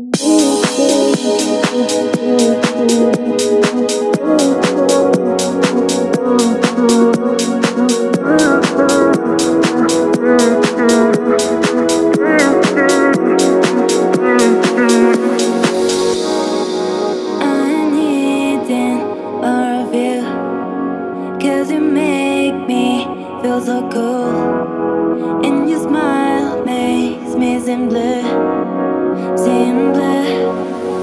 Cause you make me feel so cool, and your smile makes me seem blue, seem blue.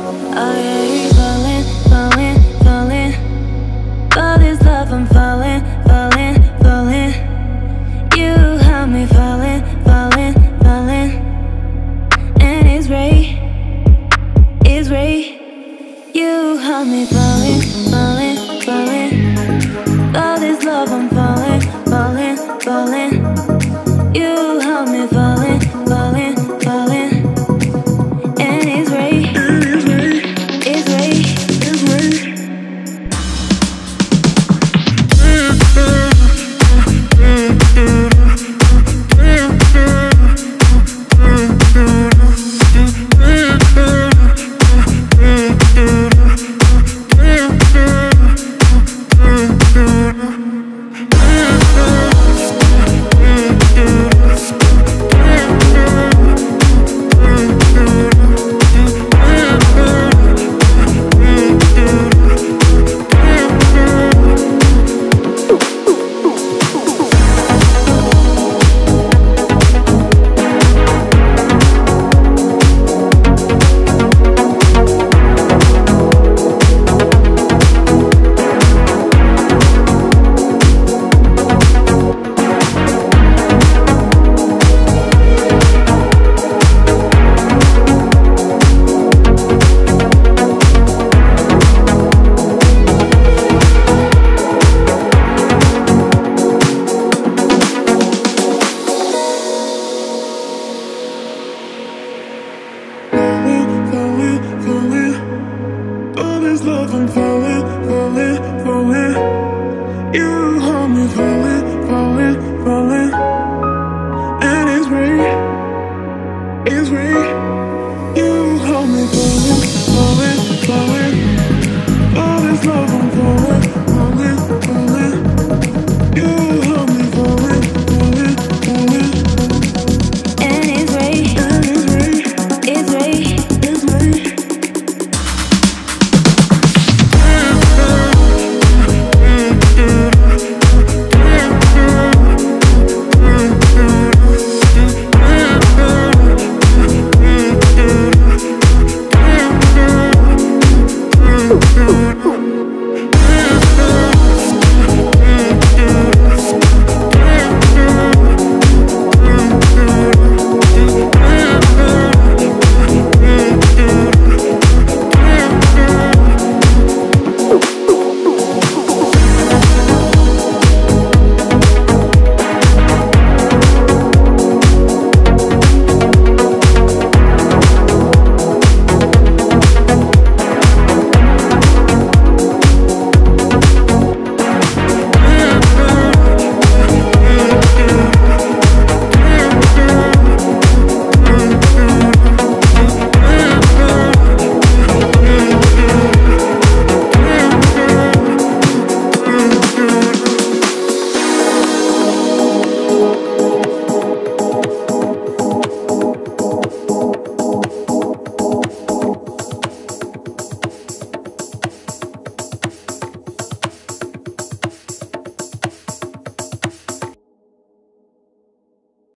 I'm falling, falling, falling. For this love I'm falling, falling, falling. You have me falling, falling, falling. And it's right, it's right. You have me falling, falling, falling. For this love I'm falling, falling, falling. You have me falling, falling, falling. And it's right, it's right, it's right. Love, I'm falling, falling, falling. You